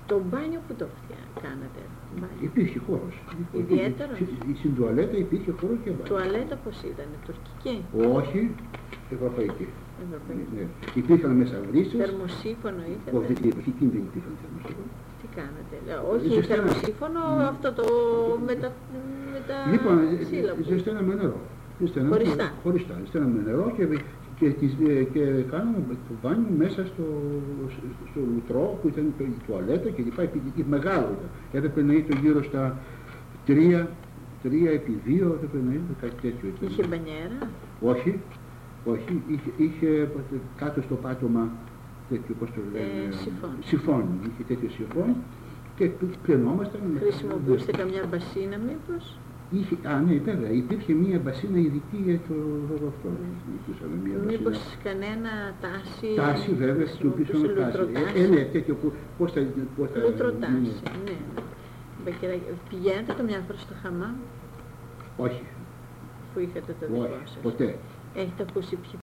Το μπάνιο που το κάνατε? Υπήρχε χώρος. Ιδιαίτερος? Στην τουαλέτα υπήρχε χώρο και μπάνιο. Τουαλέτα πώς ήταν, τουρκική? Όχι, ευρωπαϊκή. Ευρωπαϊκή. Ναι. Υπήρχαν μέσα βρύσες. Θερμοσύφωνο ήθελε? Όχι, εκεί δεν υπήρχαν θερμοσύφωνο. Τι κάνατε? Όχι, θερμοσύφωνο, αυτό το με τα Λοιπόν, σύλλαβους. ζεσταίναμε νερό. Χωριστά. Ζεσταίναμε νερό και κάναμε το μπάνιο μέσα στο λουτρό που ήταν η τουαλέτα και λοιπά. Μεγάλο ήταν. Έπρεπε να ήταν γύρω στα 3x2, έπρεπε να είναι κάτι τέτοιο. Είχε μπανιέρα? Όχι. Είχε κάτω στο πάτωμα τέτοιο, πώς το λένε, σιφόν. Είχε τέτοιο σιφόν και πλενόμασταν. Χρησιμοποιούσατε καμιά μπασίνα μήπως? Ναι, βέβαια, υπήρχε μία μπασίνα ειδική για το λόγο αυτό. Μήπως κανένα τάση? Τάση, βέβαια, χρησιμοποιούσαμε τάση. Ναι, τέτοιο που, πώς θα... Λουτροτάση, ναι. Πηγαίνετε καμιά φορά στο χαμάμ? Όχι. Που είχατε το δικό σας? Ποτέ. Έχετε ακούσει